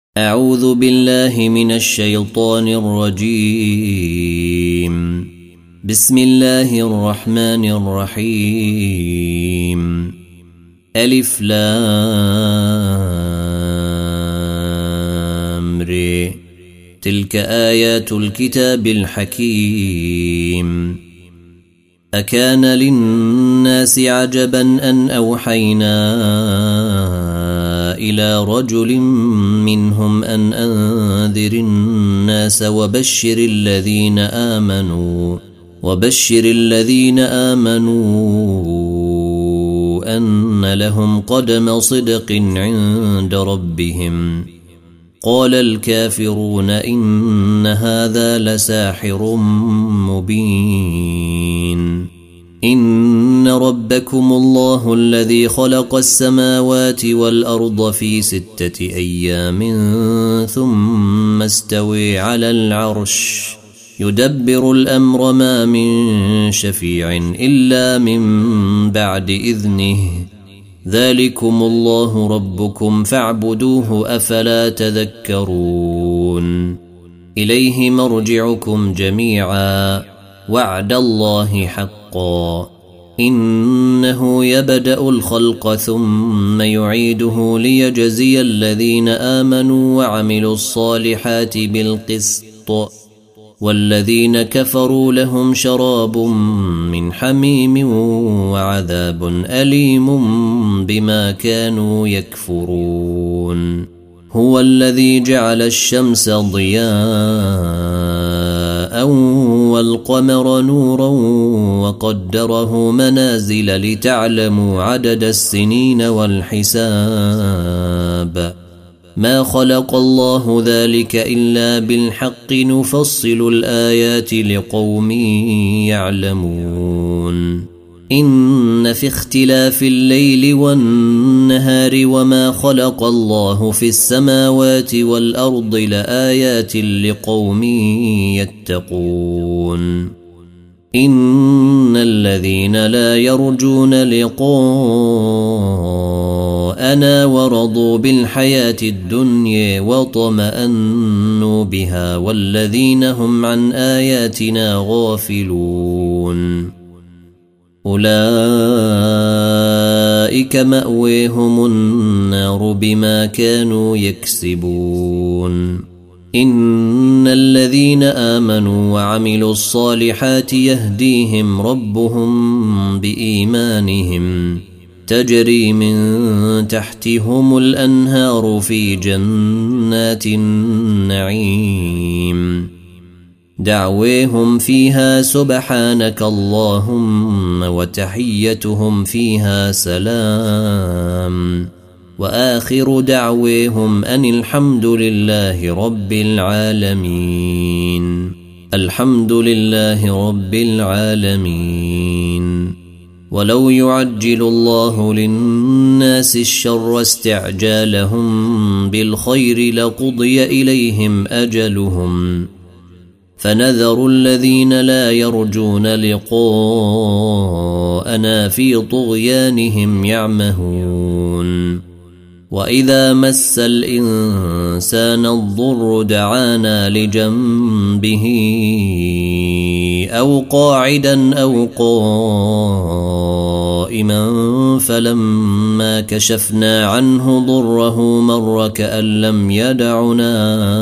أعوذ بالله من الشيطان الرجيم. بسم الله الرحمن الرحيم. ألف لام ر. تلك آيات الكتاب الحكيم. أكان للناس عجبا أن أوحينا إلى رجل منهم أن أنذر الناس وبشر الذين آمنوا أن لهم قدم صدق عند ربهم. قال الكافرون إن هذا لساحر مبين. إن ربكم الله الذي خلق السماوات والأرض في 6 أيام ثم استوى على العرش يدبر الأمر ما من شفيع إلا من بعد إذنه. ذلكم الله ربكم فاعبدوه أفلا تذكرون. إليه مرجعكم جميعا وعد الله حقا. إنه يبدأ الخلق ثم يعيده ليجزي الذين آمنوا وعملوا الصالحات بالقسط والذين كفروا لهم شراب من حميم وعذاب أليم بما كانوا يكفرون. هو الذي جعل الشمس ضياء والقمر نورا وقدره منازل لتعلموا عدد السنين والحساب. ما خلق الله ذلك إلا بالحق نفصل الآيات لقوم يعلمون. إن في اختلاف الليل والنهار وما خلق الله في السماوات والأرض لآيات لقوم يتقون. إن الذين لا يرجون لقاءنا ورضوا بالحياة الدنيا وطمأنوا بها والذين هم عن آياتنا غافلون أولئك مأويهم النار بما كانوا يكسبون. إن الذين آمنوا وعملوا الصالحات يهديهم ربهم بإيمانهم تجري من تحتهم الأنهار في جنات النعيم. دعويهم فيها سبحانك اللهم وتحيتهم فيها سلام وآخر دعويهم أن الحمد لله رب العالمين. الحمد لله رب العالمين. ولو يعجل الله للناس الشر استعجالهم بالخير لقضي إليهم أجلهم فنذر الذين لا يرجون لقاءنا في طغيانهم يعمهون. وإذا مس الإنسان الضر دعانا لجنبه أو قاعدا أو قائما فلما كشفنا عنه ضره مر كأن لم يدعنا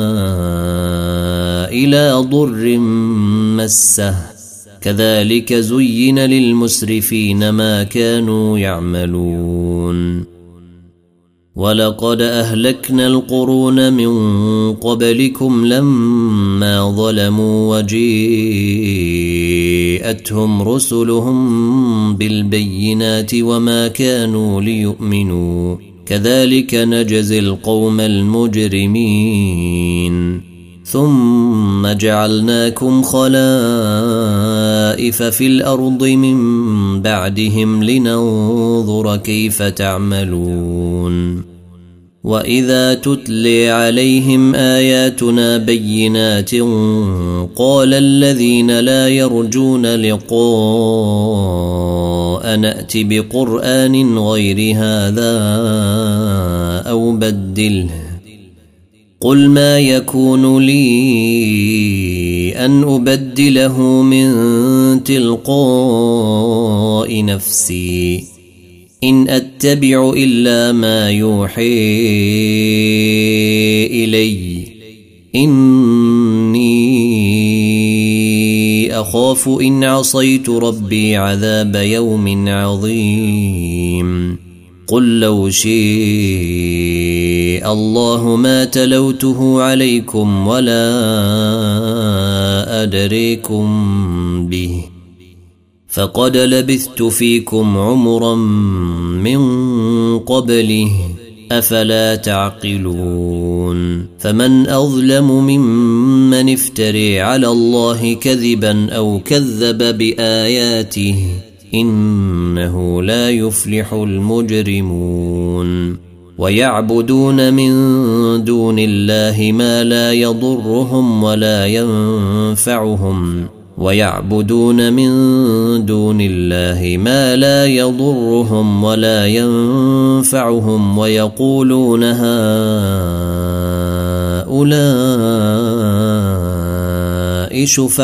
إلى ضر مسه. كذلك زين للمسرفين ما كانوا يعملون. ولقد أهلكنا القرون من قبلكم لما ظلموا وجيءتهم رسلهم بالبينات وما كانوا ليؤمنوا. كذلك نجزي القوم المجرمين. ثم جعلناكم خلائف في الأرض من بعدهم لننظر كيف تعملون. وإذا تتلي عليهم آياتنا بينات قال الذين لا يرجون لقاء نأت بقرآن غير هذا أو بدله قل ما يكون لي أن أبدله من تلقاء نفسي إن أتبع إلا ما يوحي إلي إني أخاف إن عصيت ربي عذاب يوم عظيم قل لو شاء الله ما تلوته عليكم ولا أدريكم به فقد لبثت فيكم عمرا من قبله أفلا تعقلون فمن أظلم ممن افتري على الله كذبا أو كذب بآياته إنه لا يفلح المجرمون ويعبدون من دون الله ما لا يضرهم ولا ينفعهم ويعبدون من دون الله ما لا يضرهم ولا ينفعهم ويقولون هؤلاء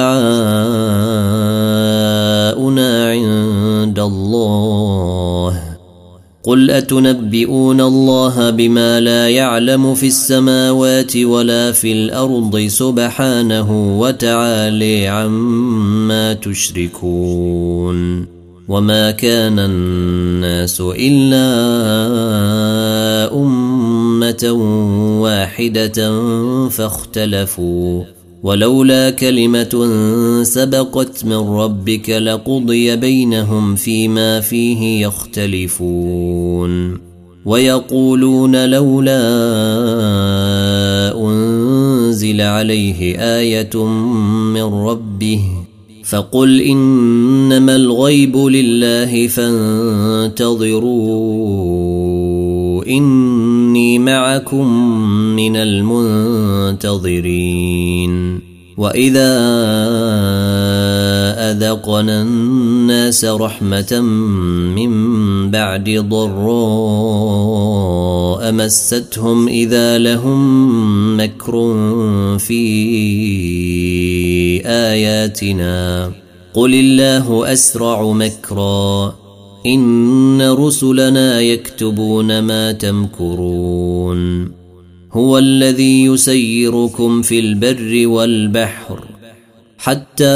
شفعاؤنا عند الله قل أتنبئون الله بما لا يعلم في السماوات ولا في الأرض سبحانه وتعالى عما تشركون وما كان الناس إلا أمة واحدة فاختلفوا ولولا كلمة سبقت من ربك لقضي بينهم فيما فيه يختلفون ويقولون لولا أنزل عليه آية من ربه فقل إنما الغيب لله فانتظروا إني معكم من المنتظرين وإذا أذقنا الناس رحمة من بعد ضراء مستهم إذا لهم مكر في آياتنا قل الله أسرع مكرا إن رسلنا يكتبون ما تمكرون هو الذي يسيركم في البر والبحر حتى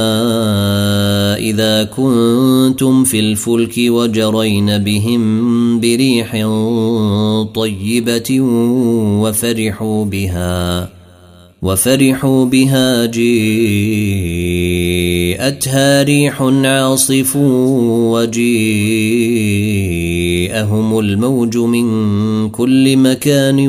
إذا كنتم في الفلك وجرين بهم بريح طيبة وفرحوا بها جيءتها ريح عاصف وجيءهم الموج من كل مكان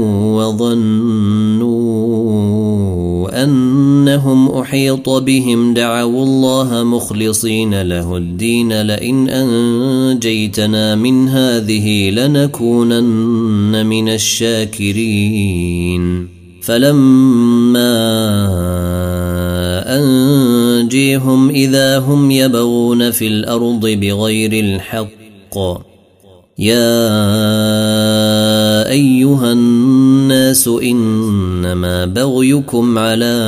وظنوا أنهم أحيط بهم دعوا الله مخلصين له الدين لئن أنجيتنا من هذه لنكونن من الشاكرين فلما أنجيهم إذا هم يبغون في الأرض بغير الحق يا أيها الناس إنما بغيكم على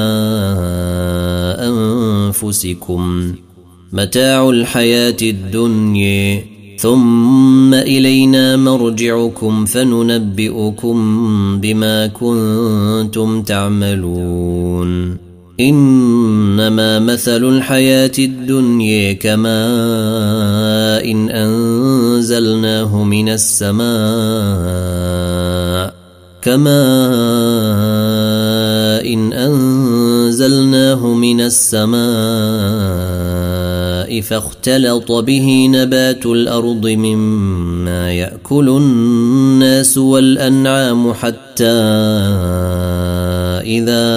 أنفسكم متاع الحياة الدنيا ثم إلينا مرجعكم فننبئكم بما كنتم تعملون إنما مثل الحياة الدنيا كماء إن أنزلناه من السماء فاختلط به نبات الأرض مما يأكل الناس والأنعام حتى إذا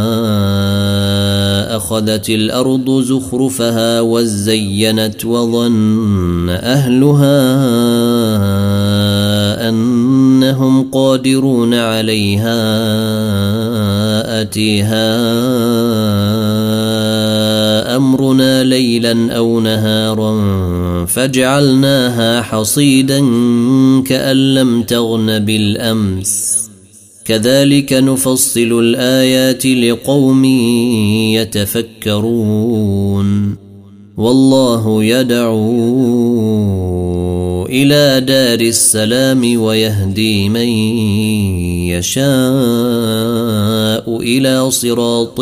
أخذت الأرض زخرفها وزينت وظن أهلها أنهم قادرون عليها أتيها أمرنا ليلا أو نهارا فجعلناها حصيدا كأن لم تغن بالأمس كذلك نفصل الآيات لقوم يتفكرون والله يدعو إلى دار السلام ويهدي من يشاء إلى صراط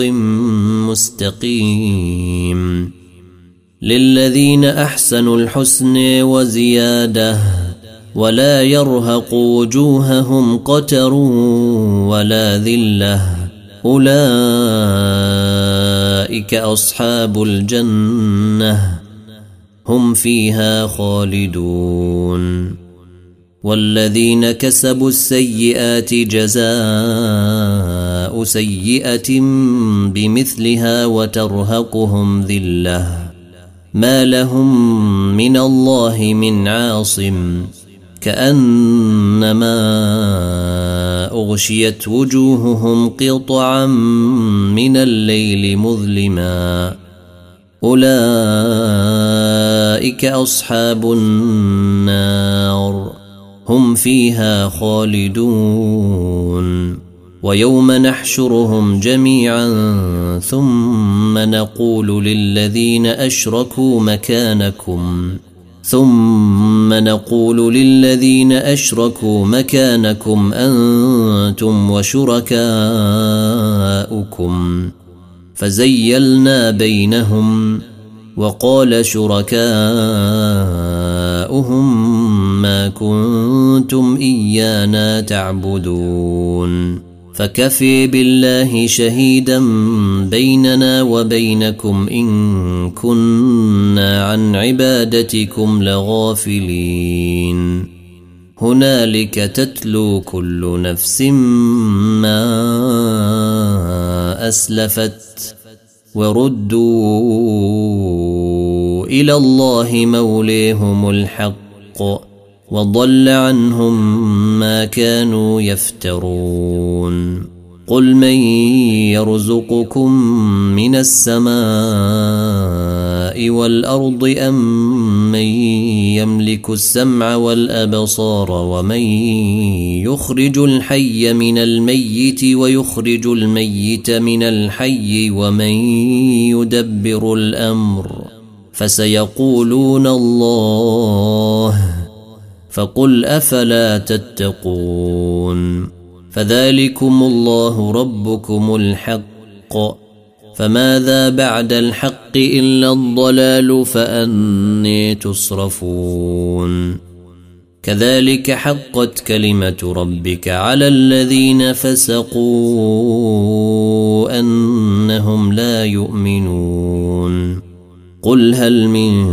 مستقيم للذين أحسنوا الحسن وزيادة ولا يرهق وجوههم قتر ولا ذلة أولئك أصحاب الجنة هم فيها خالدون والذين كسبوا السيئات جزاء سيئة بمثلها وترهقهم ذلة ما لهم من الله من عاصم كأنما أغشيت وجوههم قطعا من الليل مظلما أولئك أصحاب النار هم فيها خالدون ويوم نحشرهم جميعا ثم نقول للذين أشركوا مكانكم أنتم وشركاؤكم فزيلنا بينهم وقال شركاؤهم ما كنتم إيانا تعبدون فكفي بالله شهيدا بيننا وبينكم إن كنا عن عبادتكم لغافلين هنالك تتلو كل نفس ما أسلفت وردوا إلى الله موليهم الحق وضل عنهم ما كانوا يفترون قل من يرزقكم من السماء والأرض أم من يملك السمع والأبصار ومن يخرج الحي من الميت ويخرج الميت من الحي ومن يدبر الأمر فسيقولون الله فقل أفلا تتقون فذلكم الله ربكم الحق فماذا بعد الحق إلا الضلال فأني تصرفون كذلك حقت كلمة ربك على الذين فسقوا أنهم لا يؤمنون قل هل من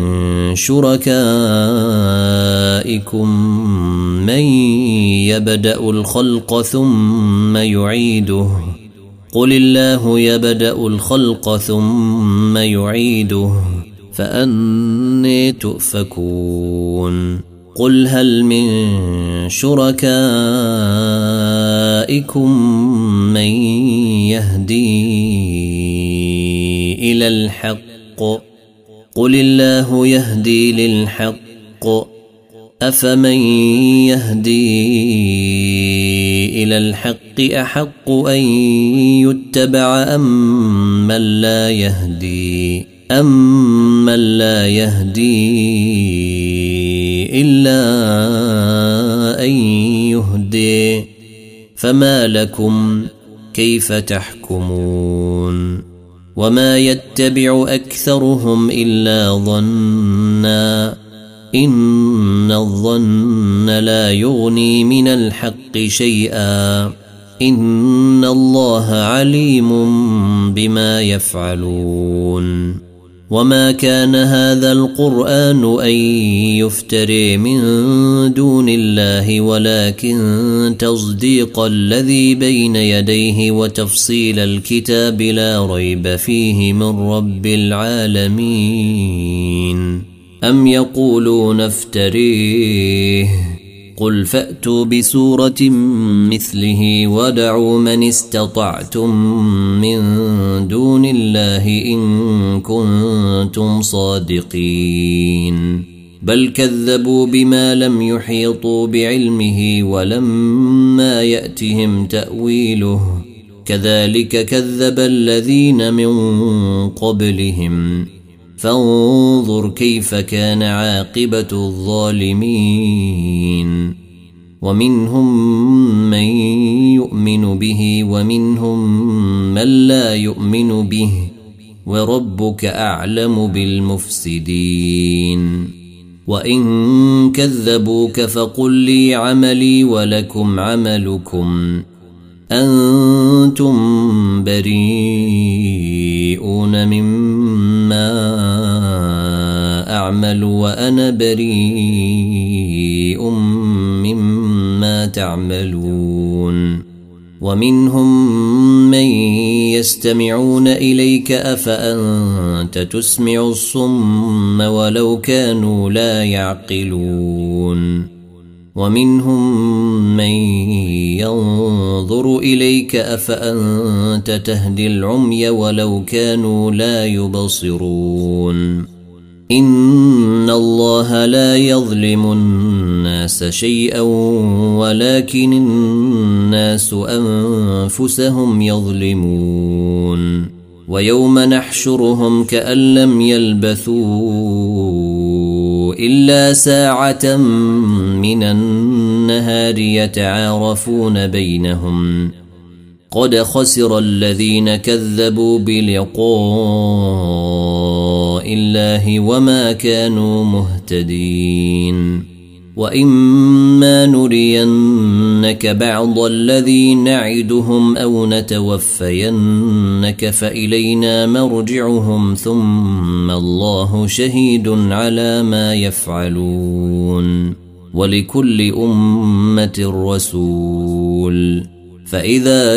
شركائكم من يبدأ الخلق ثم يعيده قل الله يبدأ الخلق ثم يعيده فأني تؤفكون قل هل من شركائكم من يهدي إلى الحق قل الله يهدي للحق أفمن يهدي إلى الحق أحق أن يتبع أم من لا يهدي إلا أن يهدي فما لكم كيف تحكمون وما يتبع أكثرهم إلا ظنا إن الظن لا يغني من الحق شيئا إن الله عليم بما يفعلون وما كان هذا القرآن أن يفتري من دون الله ولكن تصديق الذي بين يديه وتفصيل الكتاب لا ريب فيه من رب العالمين أم يقولون افتريه قل فأتوا بسورة مثله ودعوا من استطعتم من دون الله إن كنتم صادقين بل كذبوا بما لم يحيطوا بعلمه ولما يأتهم تأويله كذلك كذب الذين من قبلهم فانظر كيف كان عاقبة الظالمين ومنهم من يؤمن به ومنهم من لا يؤمن به وربك أعلم بالمفسدين وإن كذبوك فقل لي عملي ولكم عملكم أنتم بريئون مما أعمل وأنا بريء مما تعملون ومنهم من يستمعون إليك أفأنت تسمع الصم ولو كانوا لا يعقلون ومنهم من ينظر إليك أفأنت تهدي العمي ولو كانوا لا يبصرون إن الله لا يظلم الناس شيئا ولكن الناس أنفسهم يظلمون ويوم نحشرهم كأن لم يلبثوا إلا ساعة من النهار يتعارفون بينهم قد خسر الذين كذبوا بلقاء الله وما كانوا مهتدين وإما نرينك بعض الذي نعدهم أو نتوفينك فإلينا مرجعهم ثم الله شهيد على ما يفعلون ولكل أمة رسول فإذا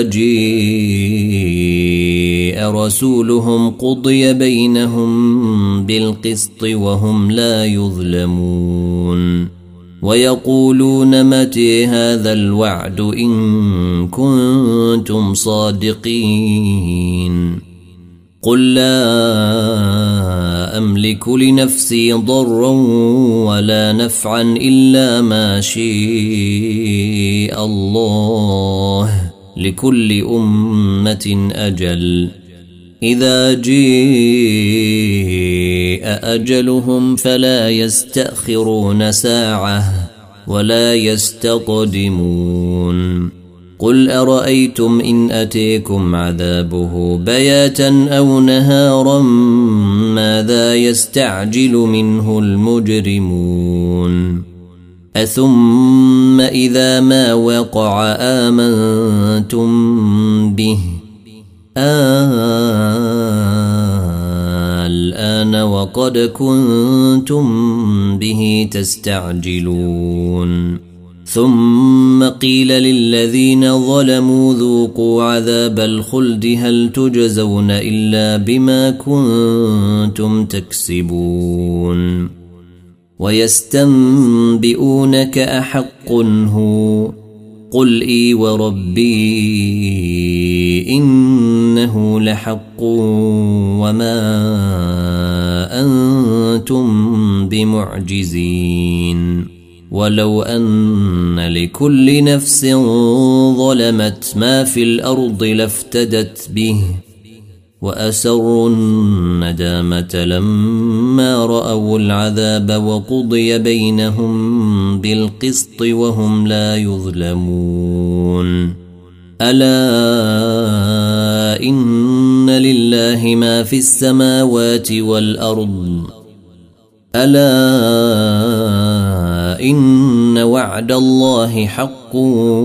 جاء رسولهم قضي بينهم بالقسط وهم لا يظلمون ويقولون متى هذا الوعد إن كنتم صادقين قل لا أملك لنفسي ضرا ولا نفعا إلا ما شاء الله لكل أمة أجل إذا جاء أجلهم فلا يستأخرون ساعة ولا يستقدمون قل أرأيتم إن أتيكم عذابه بياتا أو نهارا ماذا يستعجل منه المجرمون أثم إذا ما وقع آمنتم به الآن وقد كنتم به تستعجلون ثم قيل للذين ظلموا ذوقوا عذاب الخلد هل تجزون إلا بما كنتم تكسبون ويستنبئونك أحق هو قل إي وربي إنه لحق وما أنتم بمعجزين ولو أن لكل نفس ظلمت ما في الأرض لافتدت به وأسروا الندامة لما رأوا العذاب وقضي بينهم بالقسط وهم لا يظلمون ألا إن لله ما في السماوات والأرض ألا إن وعد الله حق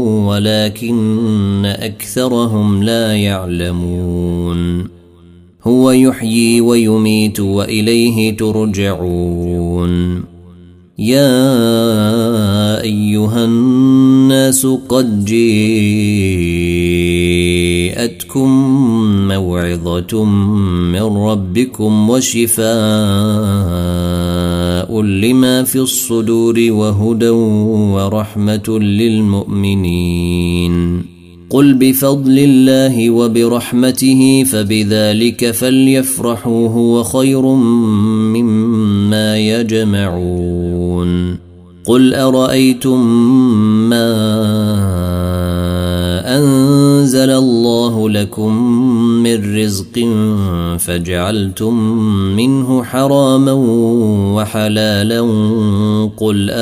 ولكن أكثرهم لا يعلمون هو يحيي ويميت وإليه ترجعون يا أيها الناس قد جاءتكم موعظة من ربكم وشفاء لما في الصدور وهدى ورحمة للمؤمنين قل بفضل الله وبرحمته فبذلك فليفرحوا هو خير مما ما يجمعون قل أرأيتم ما أنزل الله لكم من رزق فجعلتم منه حراما وحلالا قل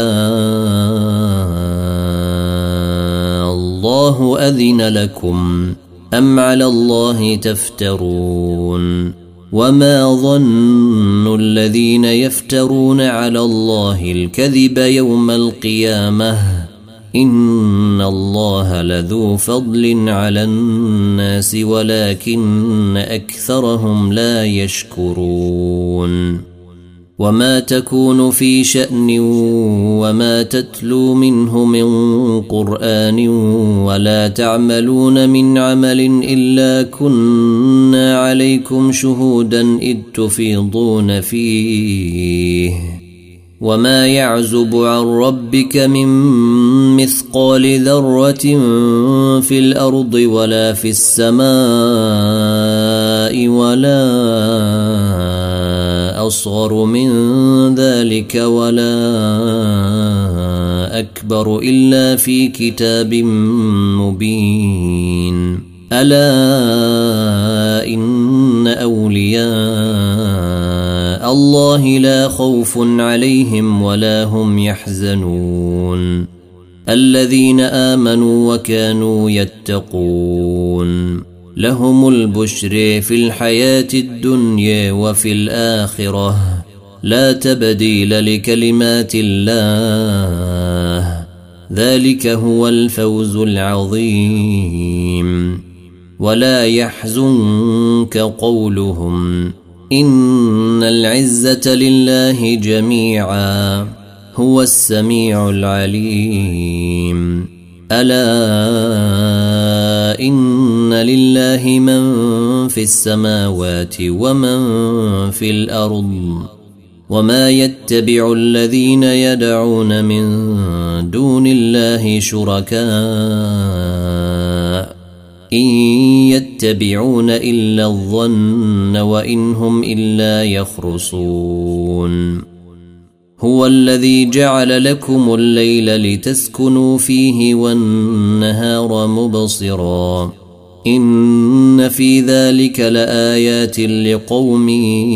الله أذن لكم أم على الله تفترون وما ظن الذين يفترون على الله الكذب يوم القيامة إن الله لذو فضل على الناس ولكن أكثرهم لا يشكرون وما تكون في شأن وما تتلو منه من قرآن ولا تعملون من عمل إلا كنا عليكم شهودا إذ تفيضون فيه وما يعزب عن ربك من مثقال ذرة في الأرض ولا في السماء ولا أصغر من ذلك ولا أكبر إلا في كتاب مبين ألا إن أولياء الله لا خوف عليهم ولا هم يحزنون الذين آمنوا وكانوا يتقون لهم البشر في الحياة الدنيا وفي الآخرة لا تبديل لكلمات الله ذلك هو الفوز العظيم ولا يحزنك قولهم إن العزة لله جميعا هو السميع العليم ألا إن لله من في السماوات ومن في الأرض وما يتبع الذين يدعون من دون الله شركاء إن يتبعون إلا الظن وإن هم إلا يخرصون هو الذي جعل لكم الليل لتسكنوا فيه والنهار مبصرا إن في ذلك لآيات لقوم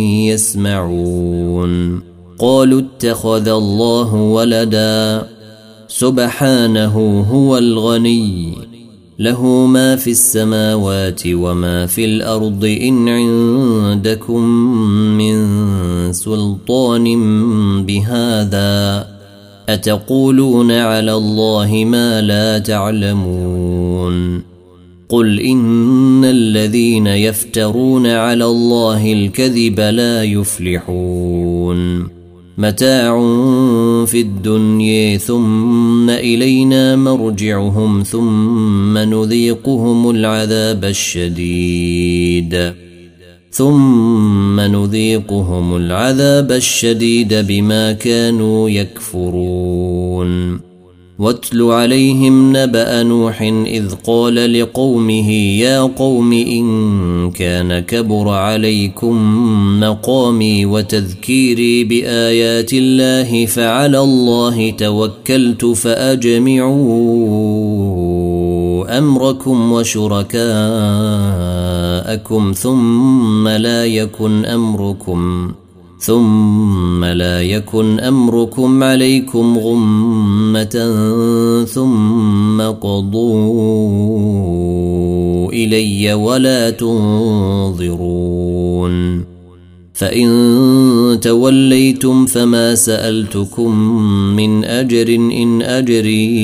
يسمعون قالوا اتخذ الله ولدا سبحانه هو الغني له ما في السماوات وما في الأرض إن عندكم من سلطان بهذا أتقولون على الله ما لا تعلمون قل إن الذين يفترون على الله الكذب لا يفلحون متاع في الدنيا ثم إلينا مرجعهم ثم نذيقهم العذاب الشديد بما كانوا يكفرون واتل عليهم نبأ نوح إذ قال لقومه يا قوم إن كان كبر عليكم مقامي وتذكيري بآيات الله فعلى الله توكلت فأجمعوا أمركم وشركاءكم ثم لا يكن أمركم عليكم غمة ثم قضوا إلي ولا تنظرون فإن توليتم فما سألتكم من أجر إن أجري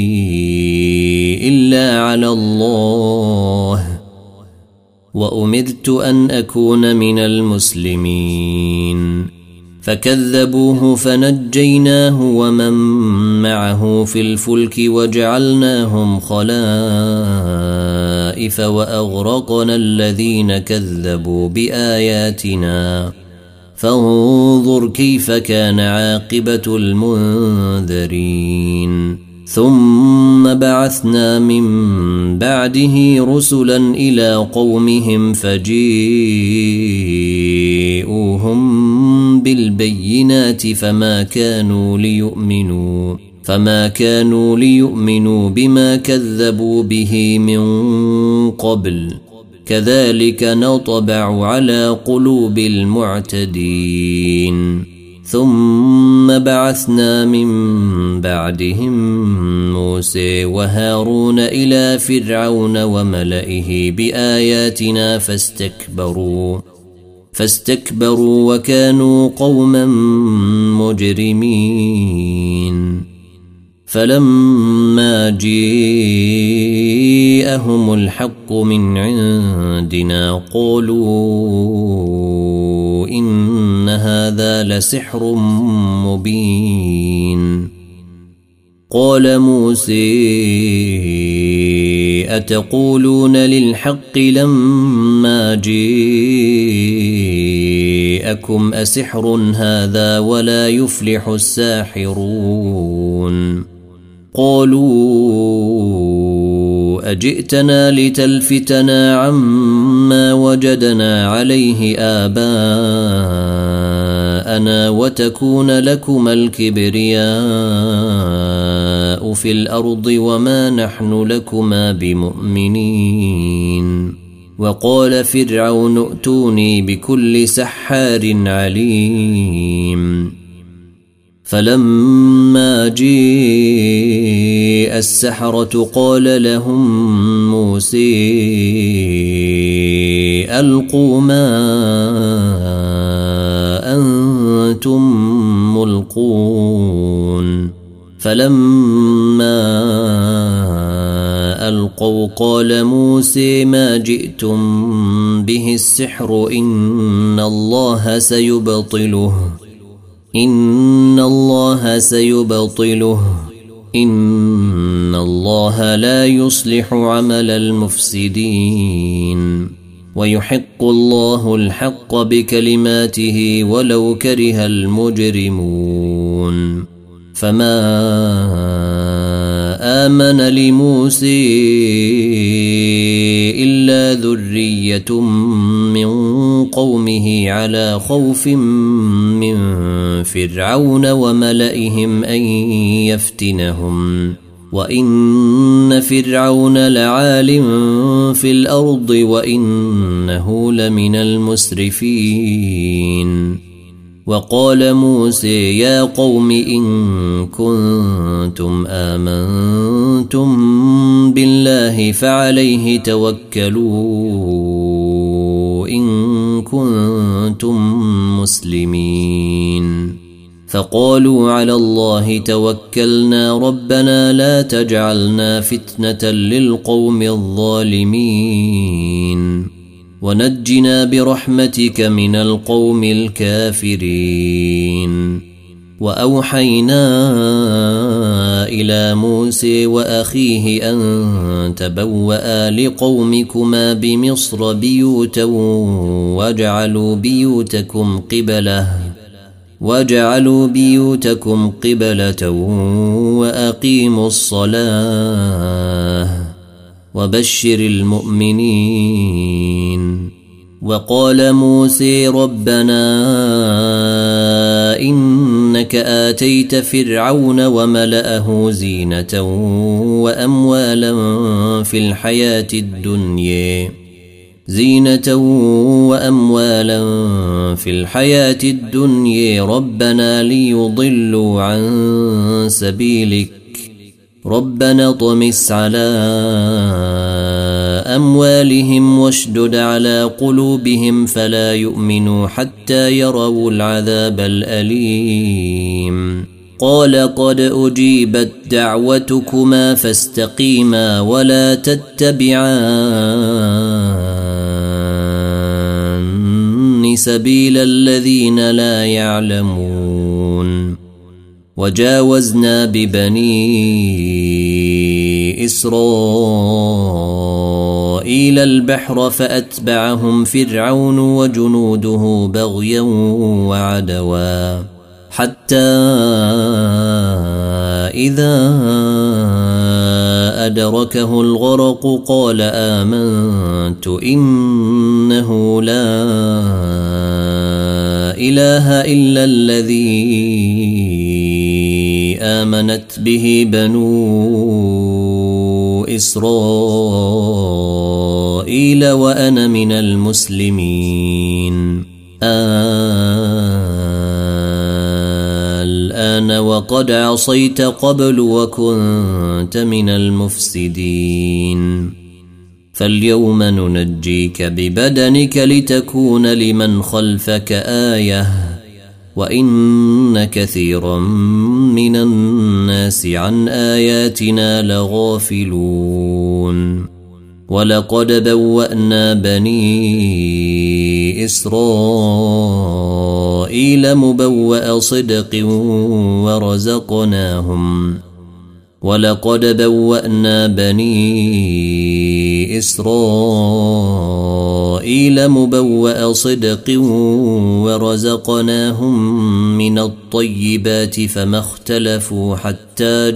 إلا على الله وأمرت أن أكون من المسلمين فكذبوه فنجيناه ومن معه في الفلك وجعلناهم خلائف وأغرقنا الذين كذبوا بآياتنا فانظر كيف كان عاقبة المنذرين ثم بعثنا من بعده رسلا إلى قومهم فجيءوهم بالبينات فما كانوا ليؤمنوا بما كذبوا به من قبل كذلك نطبع على قلوب المعتدين. ثم بعثنا من بعدهم موسى وهارون إلى فرعون وملئه بآياتنا فاستكبروا وكانوا قوما مجرمين. فلما جاءهم الحق من عندنا قالوا إن هذا لسحر مبين. قال موسى أتقولون للحق لما جاءكم أسحر هذا ولا يفلح الساحرون. قالوا أجئتنا لتلفتنا عما وجدنا عليه آباءنا وتكون لكما الكبرياء في الأرض وما نحن لكما بمؤمنين. وقال فرعون ائتوني بكل سحار عليم. فلما جاء السحرة قال لهم موسى ألقوا ما أنتم ملقون. فلما ألقوا قال موسى ما جئتم به السحر إن الله سيبطله إن الله لا يصلح عمل المفسدين ويحق الله الحق بكلماته ولو كره المجرمون. فما آمن لموسى إلا ذرية من قومه على خوف من فرعون وملئهم أن يفتنهم وإن فرعون لعال في الأرض وإنه لمن المسرفين. وقال موسى يا قوم إن كنتم آمنتم بالله فعليه توكلوا إن كنتم مسلمين. فقالوا على الله توكلنا ربنا لا تجعلنا فتنة للقوم الظالمين ونجنا برحمتك من القوم الكافرين. وأوحينا إلى موسى وأخيه أن تبوأ لقومكما بمصر بيوتا واجعلوا بيوتكم قبلة وأقيموا الصلاة وبشر المؤمنين. وقال موسى ربنا إنك آتيت فرعون وملأه زينة وأموالا في الحياة الدنيا ربنا ليضلوا عن سبيلك ربنا طمس على أموالهم واشدد على قلوبهم فلا يؤمنوا حتى يروا العذاب الأليم. قال قد أجيبت دعوتكما فاستقيما ولا تتبعان سبيل الذين لا يعلمون. وجاوزنا ببني إسرائيل البحر فأتبعهم فرعون وجنوده بغيا وعدوا حتى إذا أدركه الغرق قال آمنت إنه لا إله إلا الذي آمنت به بنو إسرائيل وأنا من المسلمين الآن وقد عصيت قبل وكنت من المفسدين فاليوم ننجيك ببدنك لتكون لمن خلفك آية وإن كثيرا من الناس عن آياتنا لغافلون ولقد بوأنا بني إسرائيل مبوأ صدق ولقد بوأنا بني إسرائيل مبوأ صدق ورزقناهم من الطيبات فما اختلفوا حتى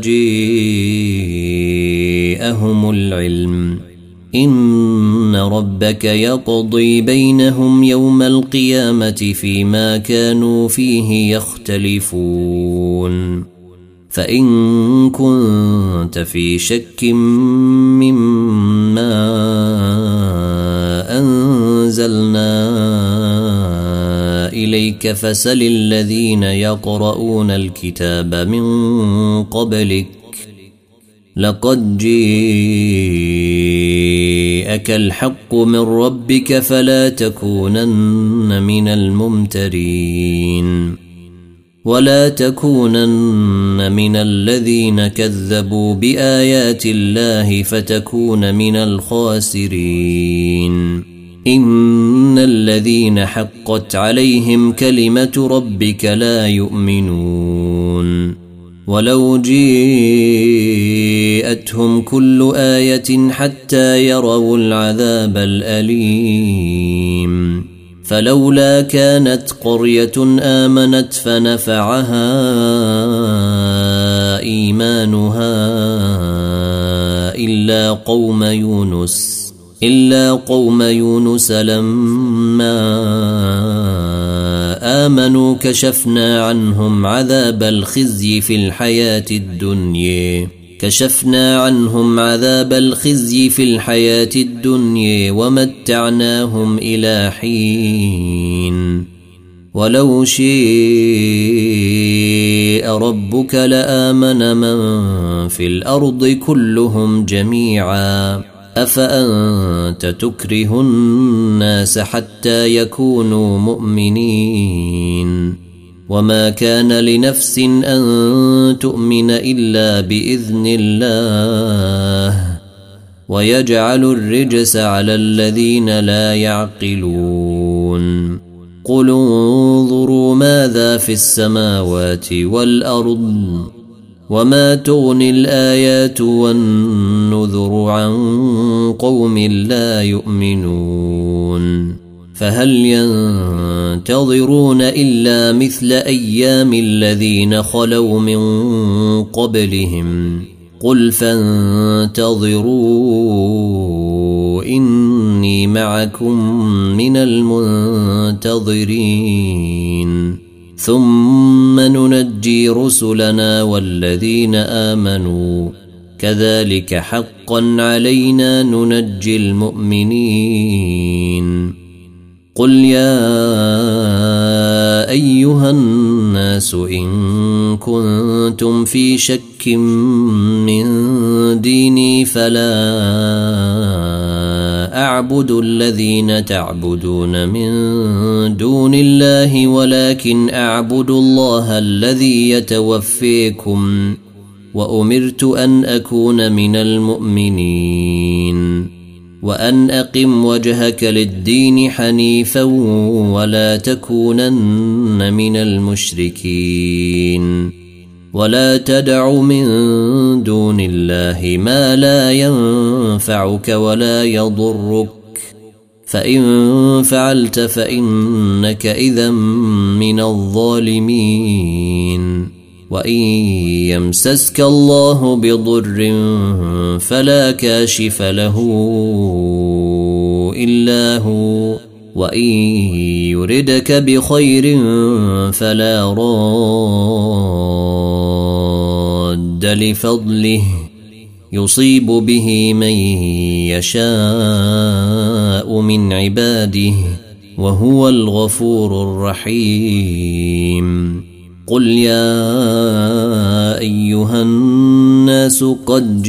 جاءهم العلم إن ربك يقضي بينهم يوم القيامة فيما كانوا فيه يختلفون فإن كنت في شك مما أنزلنا إليك فسل الذين يقرؤون الكتاب من قبلك لقد جاءك الحق من ربك فلا تكونن من الممترين ولا تكونن من الذين كذبوا بآيات الله فتكون من الخاسرين إن الذين حقت عليهم كلمة ربك لا يؤمنون ولو جاءتهم كل آية حتى يروا العذاب الأليم فلولا كانت قرية آمنت فنفعها إيمانها إلا قوم يونس لما آمنوا كشفنا عنهم عذاب الخزي في الحياة الدنيا ومتعناهم إلى حين ولو شاء ربك لآمن من في الأرض كلهم جميعا أفأنت تكره الناس حتى يكونوا مؤمنين وما كان لنفس أن تؤمن إلا بإذن الله ويجعل الرجس على الذين لا يعقلون قل انظروا ماذا في السماوات والأرض وما تغني الآيات والنذر عن قوم لا يؤمنون فهل ينتظرون إلا مثل أيام الذين خلوا من قبلهم قل فانتظروا إني معكم من المنتظرين ثم ننجي رسلنا والذين آمنوا كذلك حقا علينا ننجي المؤمنين قل يا أيها الناس إن كنتم في شك من ديني فلا أعبد الذين تعبدون من دون الله ولكن أعبد الله الذي يتوفيكم وأمرت أن أكون من المؤمنين وأن أقم وجهك للدين حنيفا ولا تكونن من المشركين ولا تدع من دون الله ما لا ينفعك ولا يضرك فإن فعلت فإنك إذا من الظالمين وإن يمسسك الله بضر فلا كاشف له إلا هو وإن يردك بخير فلا راد لفضله يصيب به من يشاء من عباده وهو الغفور الرحيم قل يا أيها الناس قد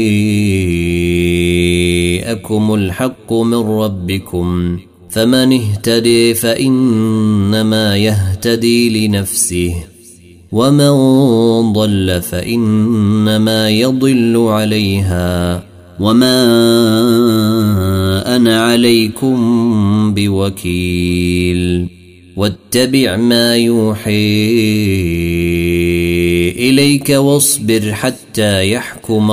جاءكم الحق من ربكم فمن اهتدي فإنما يهتدي لنفسه ومن ضل فإنما يضل عليها وما أنا عليكم بوكيل واتبع ما يوحي إليك واصبر حتى يحكم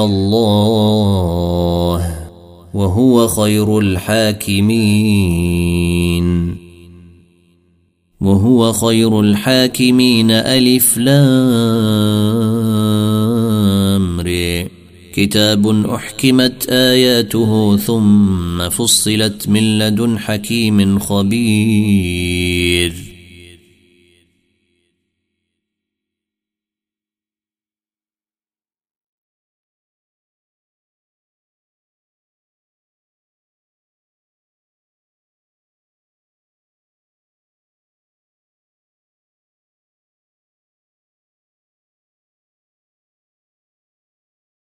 الله وهو خير الحاكمين ألف لام ر كتاب أحكمت آياته ثم فصلت من لدن حكيم خبير